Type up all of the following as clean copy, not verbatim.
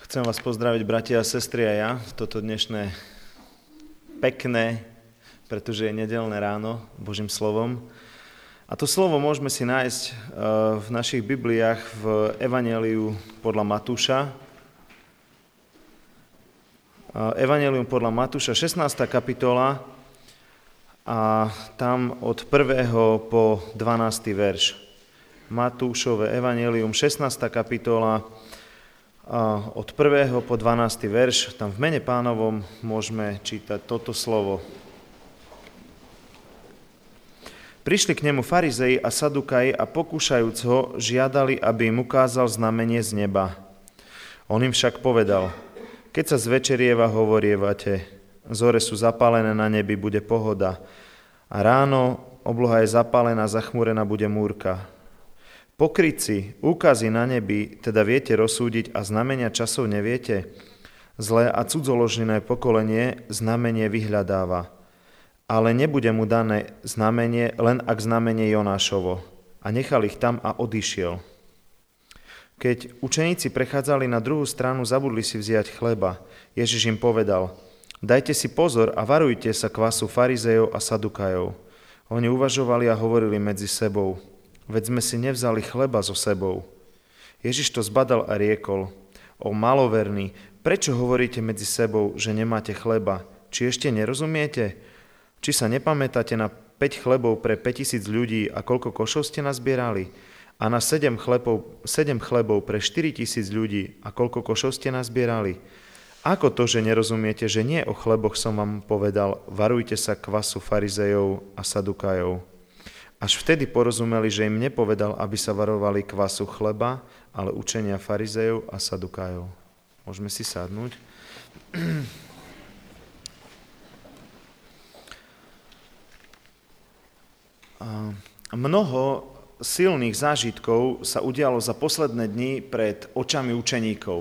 Chcem vás pozdraviť, bratia a sestry, a ja, toto dnešné pekné, pretože je nedeľné ráno, Božím slovom. A to slovo môžeme si nájsť v našich Bibliách v Evanjeliu podľa Matúša. Evanjelium podľa Matúša, 16. kapitola, a tam od 1. po 12. verš. Matúšové Evanjelium, 16. kapitola, od 1. po 12. verš. Tam v mene Pánovom môžeme čítať toto slovo. Prišli k nemu farizei a sadukaji a pokúšajúc ho, žiadali, aby im ukázal znamenie z neba. On im však povedal: keď sa zvečerieva, hovorievate, zore sú zapálené na nebi, bude pohoda. A ráno obloha je zapálená, zachmúrená bude múrka. Pokrytci, úkazy na nebi, teda viete rozsúdiť a znamenia časov neviete? Zlé a cudzoložné pokolenie znamenie vyhľadáva. Ale nebude mu dané znamenie, len ak znamenie Jonášovo. A nechal ich tam a odišiel. Keď učeníci prechádzali na druhú stranu, zabudli si vziať chleba. Ježiš im povedal: dajte si pozor a varujte sa kvasu farizejov a sadukajov. Oni uvažovali a hovorili medzi sebou: veď sme si nevzali chleba so sebou. Ježiš to zbadal a riekol: o maloverní, prečo hovoríte medzi sebou, že nemáte chleba? Či ešte nerozumiete? Či sa nepamätáte na 5 chlebov pre 5000 ľudí a koľko košov ste nazbierali? A na 7 chlebov pre 4000 ľudí a koľko košov ste nazbierali? Ako to, že nerozumiete, že nie o chleboch som vám povedal, varujte sa kvasu farizejov a sadukajov? Až vtedy porozumeli, že im nepovedal, aby sa varovali kvasu chleba, ale učenia farizejov a sadukajov. Môžeme si sadnúť. Mnoho silných zážitkov sa udialo za posledné dni pred očami učeníkov.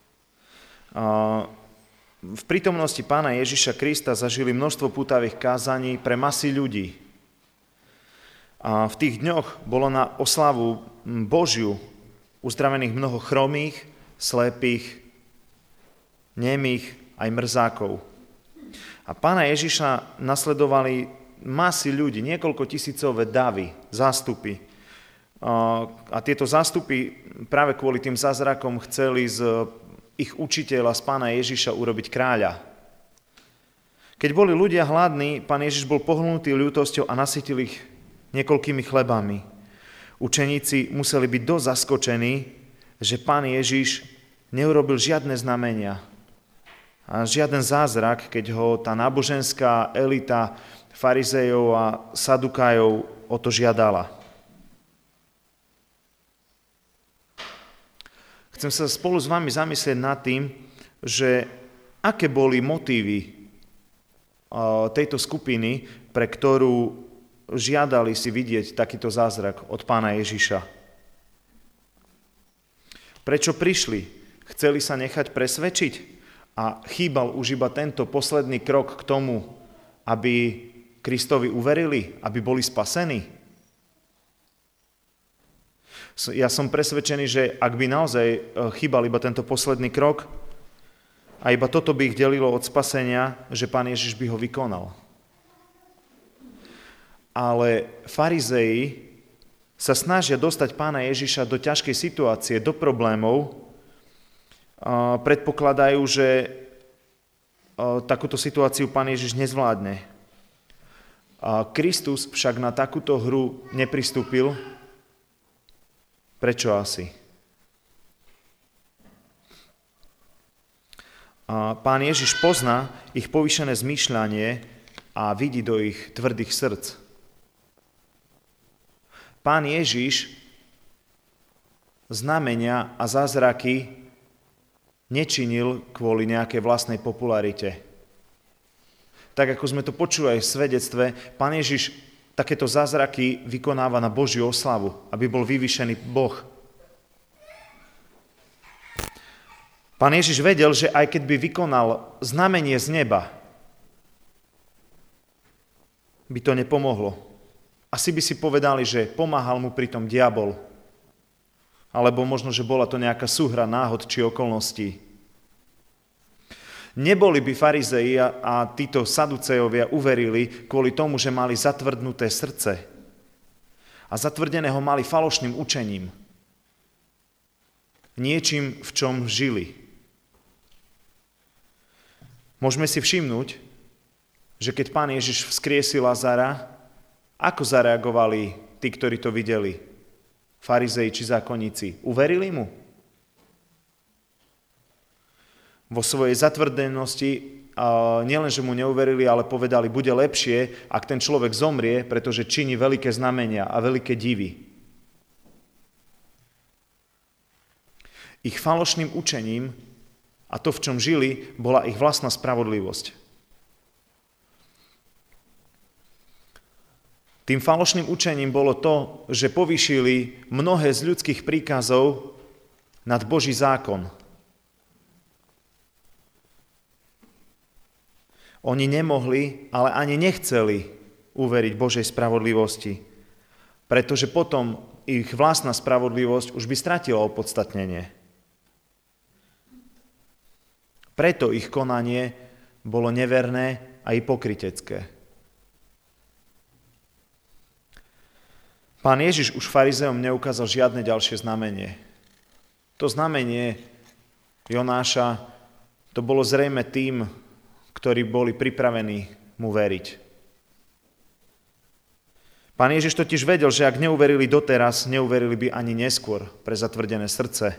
V prítomnosti Pána Ježiša Krista zažili množstvo pútavých kázaní pre masy ľudí. A v tých dňoch bolo na oslavu Božiu uzdravených mnoho chromých, slepých, nemých aj mrzákov. A Pána Ježiša nasledovali masy ľudí, niekoľko tisícové davy, zástupy. A tieto zástupy práve kvôli tým zázrakom chceli z ich učiteľa, z Pána Ježiša, urobiť kráľa. Keď boli ľudia hladní, Pán Ježiš bol pohnutý ľútosťou a nasytil ich niekoľkými chlebami. Učeníci museli byť dosť zaskočení, že Pán Ježiš neurobil žiadne znamenia a žiaden zázrak, keď ho tá náboženská elita farizejov a sadukajov o to žiadala. Chcem sa spolu s vami zamyslieť nad tým, že aké boli motívy tejto skupiny, pre ktorú žiadali si vidieť takýto zázrak od Pána Ježiša. Prečo prišli? Chceli sa nechať presvedčiť? A chýbal už iba tento posledný krok k tomu, aby Kristovi uverili, aby boli spasení? Ja som presvedčený, že ak by naozaj chýbal iba tento posledný krok a iba toto by ich delilo od spasenia, že Pán Ježiš by ho vykonal. Ale farizei sa snažia dostať Pána Ježiša do ťažkej situácie, do problémov. Predpokladajú, že takúto situáciu Pán Ježiš nezvládne. Kristus však na takúto hru nepristúpil. Prečo asi? Pán Ježiš pozná ich povýšené zmýšľanie a vidí do ich tvrdých srdc. Pán Ježiš znamenia a zázraky nečinil kvôli nejakej vlastnej popularite. Tak ako sme to počuli aj v svedectve, Pán Ježiš takéto zázraky vykonáva na Božiu oslavu, aby bol vyvýšený Boh. Pán Ježiš vedel, že aj keď by vykonal znamenie z neba, by to nepomohlo. Asi by si povedali, že pomáhal mu pritom diabol. Alebo možno, že bola to nejaká súhra náhod či okolností. Neboli by farizei a títo saducejovia uverili kvôli tomu, že mali zatvrdnuté srdce a zatvrdené ho mali falošným učením. Niečím, v čom žili. Môžeme si všimnúť, že keď Pán Ježiš vzkriesil Lazara, ako zareagovali tí, ktorí to videli? Farizei či zákonníci? Uverili mu? Vo svojej zatvrdenosti nielen, že mu neuverili, ale povedali, bude lepšie, ak ten človek zomrie, pretože činí veľké znamenia a veľké divy. Ich falošným učením a to, v čom žili, bola ich vlastná spravodlivosť. Tým falošným učením bolo to, že povýšili mnohé z ľudských príkazov nad Boží zákon. Oni nemohli, ale ani nechceli uveriť Božej spravodlivosti, pretože potom ich vlastná spravodlivosť už by stratila opodstatnenie. Preto ich konanie bolo neverné a hypokritecké. Pán Ježiš už farizejom neukázal žiadne ďalšie znamenie. To znamenie Jonáša, to bolo zrejme tým, ktorí boli pripravení mu veriť. Pán Ježiš totiž vedel, že ak neuverili doteraz, neuverili by ani neskôr pre zatvrdené srdce.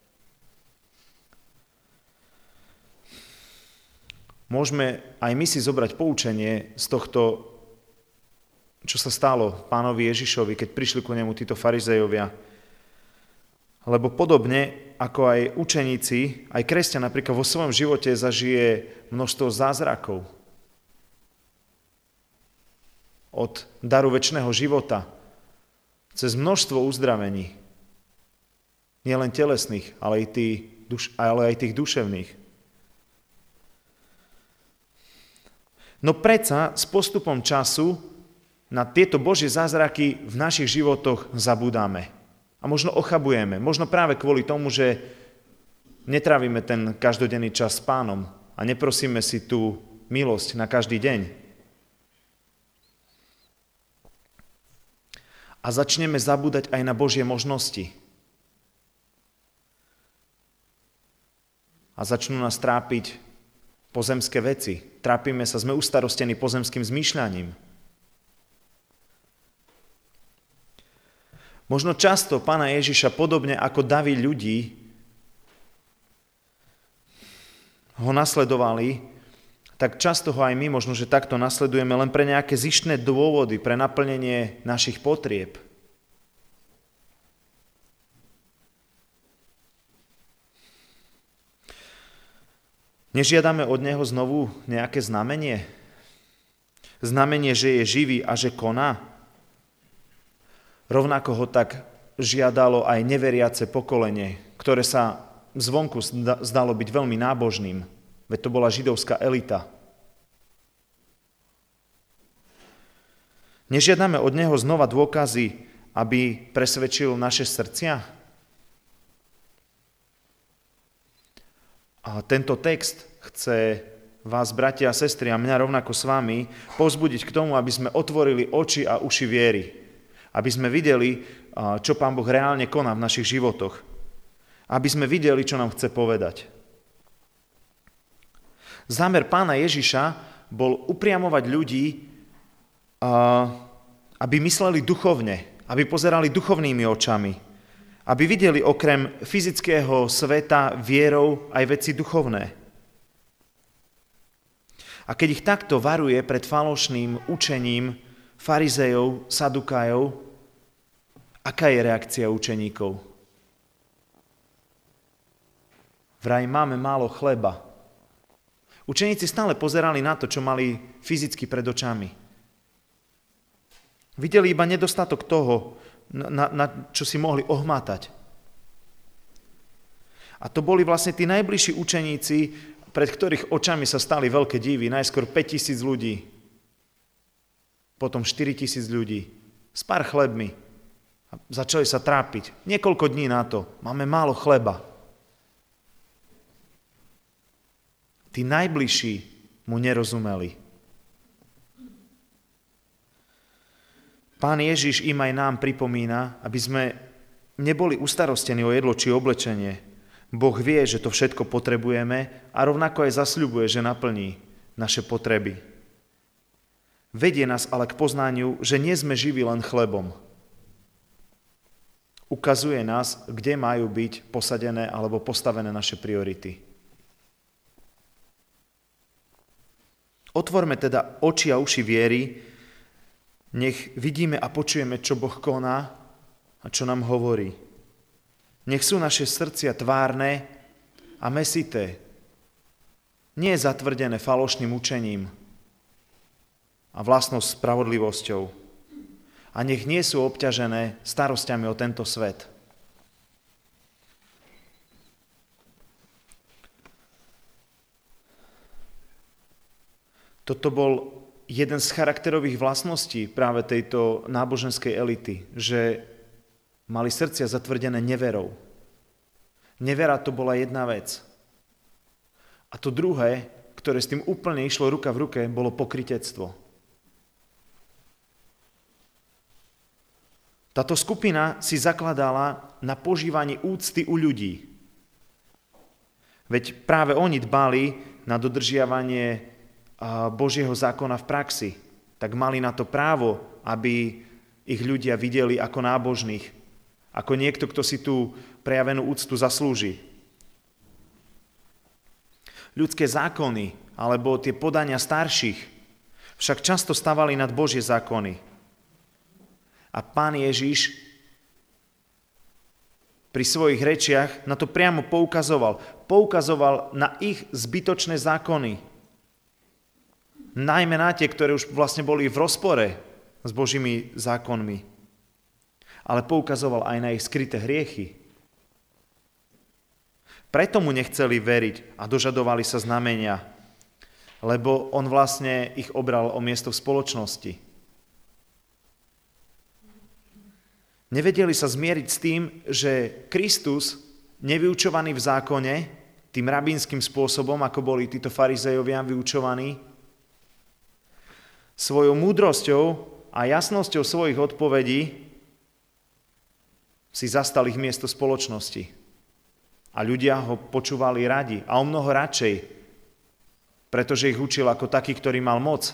Môžeme aj my si zobrať poučenie z tohto, čo sa stalo Pánovi Ježišovi, keď prišli ku nemu títo farizejovia. Lebo podobne ako aj učeníci, aj kresťan napríklad vo svojom živote zažije množstvo zázrakov. Od daru večného života, cez množstvo uzdravení. Nielen telesných, ale aj tých duševných. No predsa s postupom času na tieto Božie zázraky v našich životoch zabúdame. A možno ochabujeme. Možno práve kvôli tomu, že netrávime ten každodenný čas s Pánom a neprosíme si tú milosť na každý deň. A začneme zabúdať aj na Božie možnosti. A začnú nás trápiť pozemské veci. Trápime sa, sme ustarostení pozemským zmýšľaním. Možno často Pána Ježiša, podobne ako davy ľudí, ho nasledovali, tak často ho aj my možno, že takto nasledujeme len pre nejaké zištné dôvody, pre naplnenie našich potrieb. Nežiadame od neho znovu nejaké znamenie? Znamenie, že je živý a že koná? Rovnako ho tak žiadalo aj neveriace pokolenie, ktoré sa zvonku zdalo byť veľmi nábožným, veď to bola židovská elita. Nežiadame od neho znova dôkazy, aby presvedčil naše srdcia? A tento text chce vás, bratia a sestry, a mňa rovnako s vami, povzbudiť k tomu, aby sme otvorili oči a uši viery. Aby sme videli, čo Pán Boh reálne koná v našich životoch. Aby sme videli, čo nám chce povedať. Zámer Pána Ježiša bol upriamovať ľudí, aby mysleli duchovne, aby pozerali duchovnými očami, aby videli okrem fyzického sveta vierou aj veci duchovné. A keď ich takto varuje pred falošným učením farizejov, sadukájov, aká je reakcia učeníkov? Vraj máme málo chleba. Učeníci stále pozerali na to, čo mali fyzicky pred očami. Videli iba nedostatok toho, na čo si mohli ohmátať. A to boli vlastne tí najbližší učeníci, pred ktorých očami sa stali veľké divy. Najskôr 5000 ľudí, potom 4000 ľudí s pár chlebmi. A začali sa trápiť. Niekoľko dní na to. Máme málo chleba. Tí najbližší mu nerozumeli. Pán Ježiš im aj nám pripomína, aby sme neboli ustarostení o jedlo či oblečenie. Boh vie, že to všetko potrebujeme a rovnako aj zasľubuje, že naplní naše potreby. Vedie nás ale k poznaniu, že nie sme živí len chlebom. Ukazuje nás, kde majú byť posadené alebo postavené naše priority. Otvorme teda oči a uši viery, nech vidíme a počujeme, čo Boh koná a čo nám hovorí. Nech sú naše srdcia tvárne a mäsité, nie zatvrdené falošným učením a vlastnou spravodlivosťou. A nech nie sú obťažené starosťami o tento svet. Toto bol jeden z charakterových vlastností práve tejto náboženskej elity, že mali srdcia zatvrdené neverou. Nevera to bola jedna vec. A to druhé, ktoré s tým úplne išlo ruka v ruke, bolo pokrytectvo. Táto skupina si zakladala na požívaní úcty u ľudí. Veď práve oni dbali na dodržiavanie Božieho zákona v praxi, tak mali na to právo, aby ich ľudia videli ako nábožných, ako niekto, kto si tú prejavenú úctu zaslúži. Ľudské zákony alebo tie podania starších však často stavali nad Božie zákony. A Pán Ježiš pri svojich rečiach na to priamo poukazoval. Poukazoval na ich zbytočné zákony. Najmä na tie, ktoré už vlastne boli v rozpore s Božími zákonmi. Ale poukazoval aj na ich skryté hriechy. Preto mu nechceli veriť a dožadovali sa znamenia, lebo on vlastne ich obral o miesto v spoločnosti. Nevedeli sa zmieriť s tým, že Kristus, nevyučovaný v zákone, tým rabínskym spôsobom, ako boli títo farizejovia vyučovaní, svojou múdrosťou a jasnosťou svojich odpovedí si zastal ich miesto spoločnosti. A ľudia ho počúvali radi a o mnoho radšej, pretože ich učil ako taký, ktorý mal moc.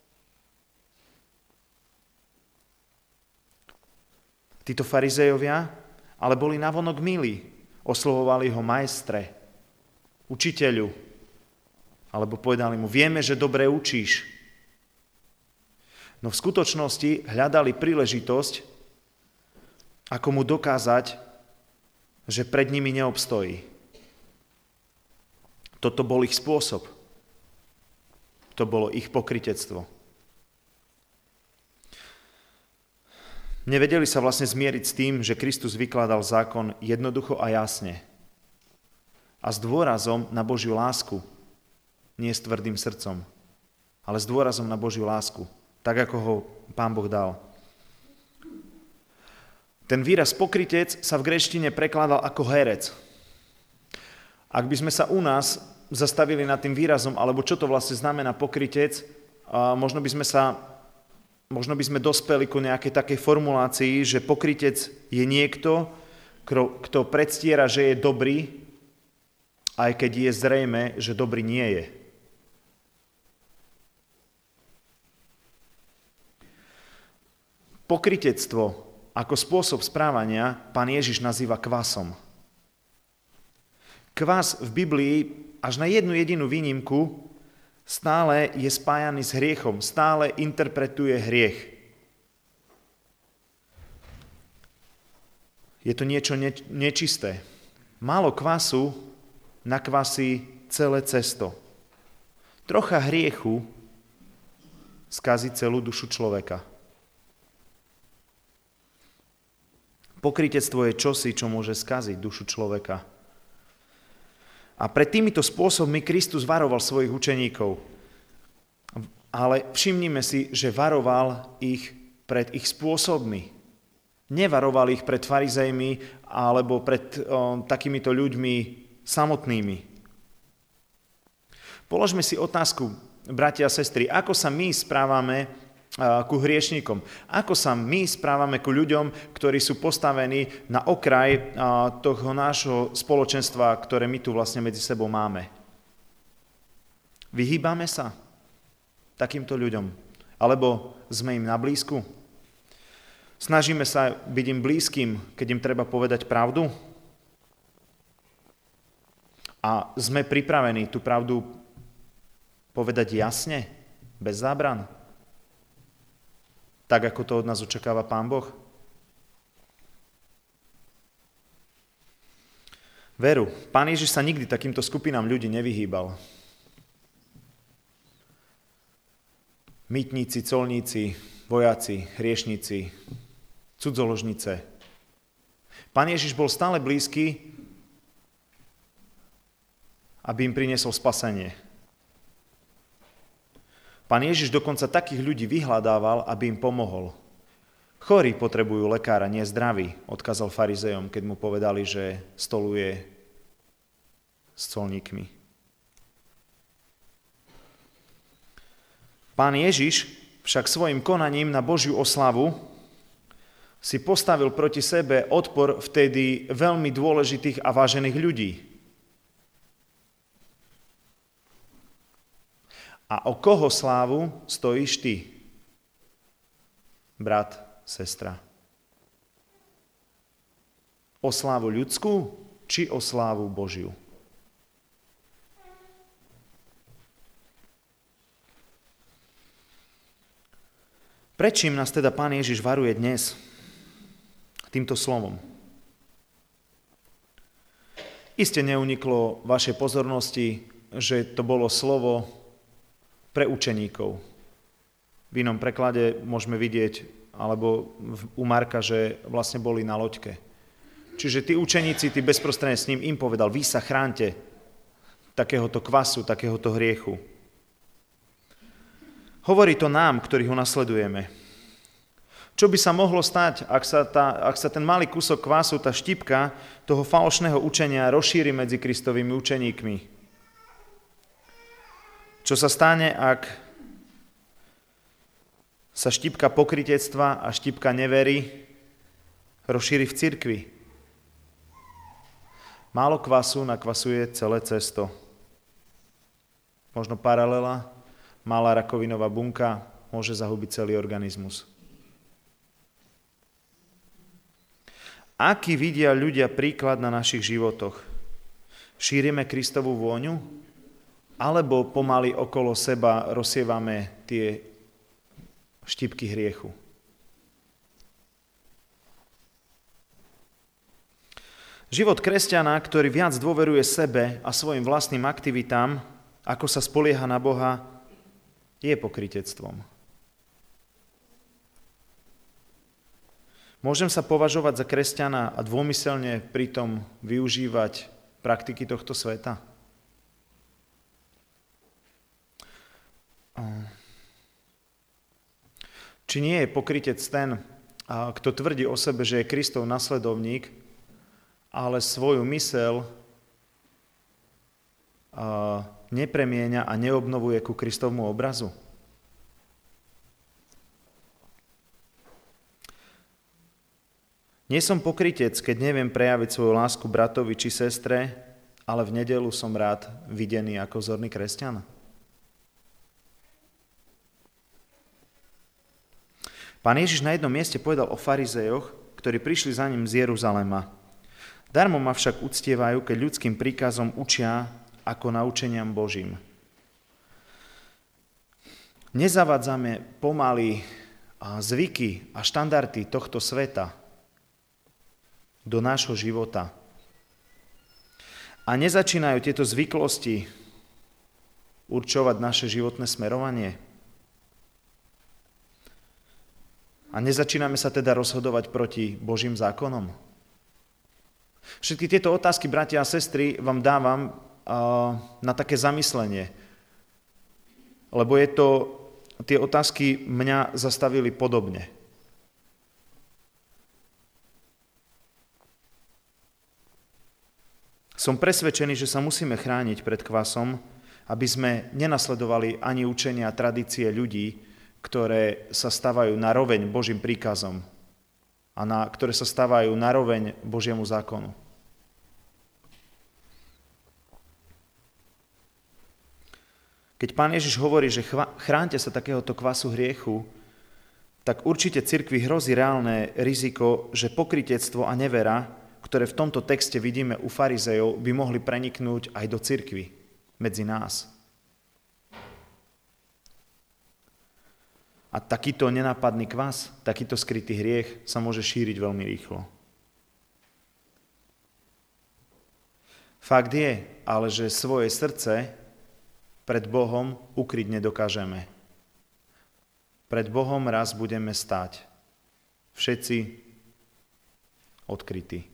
Títo farizejovia ale boli navonok milí, oslovovali ho majstre, učiteľu, alebo povedali mu, vieme, že dobre učíš. No v skutočnosti hľadali príležitosť, ako mu dokázať, že pred nimi neobstojí. Toto bol ich spôsob. To bolo ich pokrytectvo. Nevedeli sa vlastne zmieriť s tým, že Kristus vykladal zákon jednoducho a jasne. A s dôrazom na Božiu lásku. Nie s tvrdým srdcom, ale s dôrazom na Božiu lásku. Tak, ako ho Pán Boh dal. Ten výraz pokrytec sa v gréčtine prekladal ako herec. Ak by sme sa u nás zastavili nad tým výrazom, alebo čo to vlastne znamená pokrytec, možno by sme dospeli ku nejakej takej formulácii, že pokrytec je niekto, kto predstiera, že je dobrý, aj keď je zrejme, že dobrý nie je. Pokrytectvo ako spôsob správania Pán Ježiš nazýva kvasom. Kvas v Biblii až na jednu jedinú výnimku stále je spájaný s hriechom, stále interpretuje hriech. Je to niečo nečisté. Málo kvasu nakvasí celé cesto. Trocha hriechu skazí celú dušu človeka. Pokrytectvo je čosi, čo môže skaziť dušu človeka. A pred týmito spôsobmi Kristus varoval svojich učeníkov. Ale všimnime si, že varoval ich pred ich spôsobmi. Nevaroval ich pred farizejmi alebo pred takýmito ľuďmi samotnými. Položme si otázku, bratia a sestry, ako sa my správame ku hriešníkom? Ako sa my správame ku ľuďom, ktorí sú postavení na okraj toho nášho spoločenstva, ktoré my tu vlastne medzi sebou máme? Vyhýbame sa takýmto ľuďom? Alebo sme im na blízku? Snažíme sa byť im blízkym, keď im treba povedať pravdu? A sme pripravení tú pravdu povedať jasne, bez zábran? Tak, ako to od nás očakáva Pán Boh? Veru, Pán Ježiš sa nikdy takýmto skupinám ľudí nevyhýbal. Mýtnici, colníci, vojaci, hriešnici, cudzoložnice. Pán Ježiš bol stále blízky, aby im priniesol spasenie. Pán Ježiš dokonca takých ľudí vyhľadával, aby im pomohol. Chorí potrebujú lekára, nie zdraví, odkázal farizejom, keď mu povedali, že stoluje s colníkmi. Pán Ježiš však svojim konaním na Božiu oslavu si postavil proti sebe odpor vtedy veľmi dôležitých a vážených ľudí. A o koho slávu stojíš ty, brat, sestra? O slávu ľudskú, či o slávu Božiu? Prečím nás teda Pán Ježiš varuje dnes týmto slovom? Iste neuniklo vašej pozornosti, že to bolo slovo pre učeníkov. V inom preklade môžeme vidieť, alebo u Marka, že vlastne boli na loďke. Čiže tí učeníci, tí bezprostredne s ním im povedal, vy sa chránte takéhoto kvasu, takéhoto hriechu. Hovorí to nám, ktorí ho nasledujeme. Čo by sa mohlo stať, ak sa ten malý kúsok kvasu, tá štipka toho falošného učenia rozšíri medzi Kristovými učeníkmi? Čo sa stane, ak sa štipka pokrytectva a štipka nevery rozšíri v cirkvi? Málo kvasu nakvasuje celé cesto. Možno paralela, malá rakovinová bunka môže zahubiť celý organizmus. Aký vidia ľudia príklad na našich životoch? Šírime Kristovú vôňu? Alebo pomaly okolo seba rozsievame tie štipky hriechu? Život kresťana, ktorý viac dôveruje sebe a svojim vlastným aktivitám, ako sa spolieha na Boha, je pokrytectvom. Môžem sa považovať za kresťana a dômyselne pritom využívať praktiky tohto sveta? Či nie je pokrytec ten, kto tvrdí o sebe, že je Kristov nasledovník, ale svoju myseľ nepremieňa a neobnovuje ku Kristovmu obrazu? Nie som pokrytec, keď neviem prejaviť svoju lásku bratovi či sestre, ale v nedeľu som rád videný ako vzorný kresťan. Pán Ježiš na jednom mieste povedal o farizejoch, ktorí prišli za ním z Jeruzalema. Darmo ma však uctievajú, keď ľudským príkazom učia ako naučeniam Božím. Nezavadzame pomaly zvyky a štandardy tohto sveta do nášho života. A nezačínajú tieto zvyklosti určovať naše životné smerovanie? A nezačíname sa teda rozhodovať proti Božím zákonom? Všetky tieto otázky, bratia a sestry, vám dávam na také zamyslenie. Lebo tie otázky mňa zastavili podobne. Som presvedčený, že sa musíme chrániť pred kvasom Aby sme nenasledovali ani učenia a tradície ľudí, ktoré sa stavajú na roveň Božím príkazom a ktoré sa stavajú na roveň Božiemu zákonu. Keď Pán Ježiš hovorí, že chránte sa takéhoto kvasu hriechu, tak určite cirkvi hrozí reálne riziko, že pokrytectvo a nevera, ktoré v tomto texte vidíme u farizejov, by mohli preniknúť aj do cirkvi, medzi nás. A takýto nenápadný kvas, takýto skrytý hriech sa môže šíriť veľmi rýchlo. Fakt je, ale že svoje srdce pred Bohom ukryť nedokážeme. Pred Bohom raz budeme stáť. Všetci odkrytí.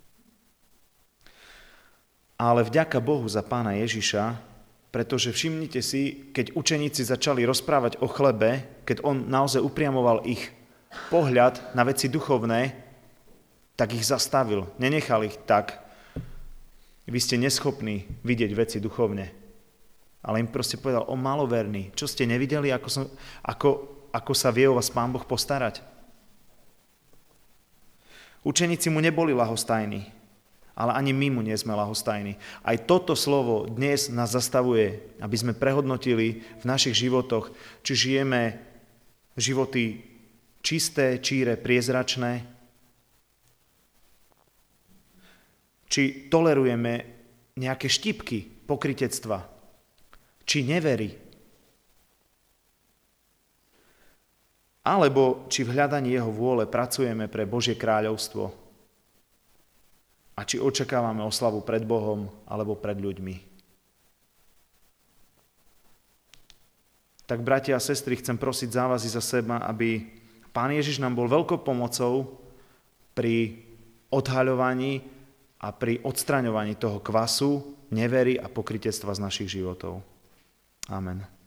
Ale vďaka Bohu za Pána Ježiša, pretože všimnite si, keď učeníci začali rozprávať o chlebe, keď on naozaj upriamoval ich pohľad na veci duchovné, tak ich zastavil. Nenechal ich tak. Vy ste neschopní vidieť veci duchovne. Ale im proste povedal, o maloverní, čo ste nevideli, ako sa vie o vás Pán Boh postarať? Učeníci mu neboli ľahostajní, ale ani my mu nie sme ľahostajní. Aj toto slovo dnes nás zastavuje, aby sme prehodnotili v našich životoch, či žijeme životy čisté, číre, priezračné, či tolerujeme nejaké štipky pokrytectva, či neverí, alebo či v hľadaní jeho vôle pracujeme pre Božie kráľovstvo a či očakávame oslavu pred Bohom alebo pred ľuďmi. Tak, bratia a sestry, chcem prosiť za vás i za seba, aby Pán Ježiš nám bol veľkou pomocou pri odhaľovaní a pri odstraňovaní toho kvasu, nevery a pokrytectva z našich životov. Amen.